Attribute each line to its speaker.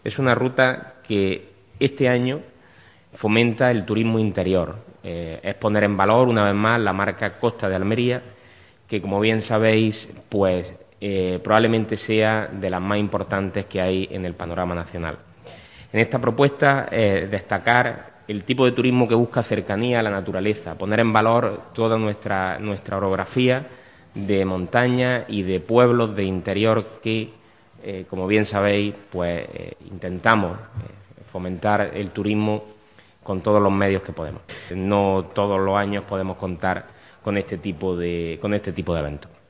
Speaker 1: Es una ruta que este año fomenta el turismo interior. Es poner en valor, una vez más, la marca Costa de Almería, que, como bien sabéis, pues probablemente sea de las más importantes que hay en el panorama nacional. En esta propuesta, destacar el tipo de turismo que busca cercanía a la naturaleza, poner en valor toda nuestra orografía de montaña y de pueblos de interior que, como bien sabéis, pues intentamos fomentar el turismo con todos los medios que podemos. No todos los años podemos contar con este tipo de eventos.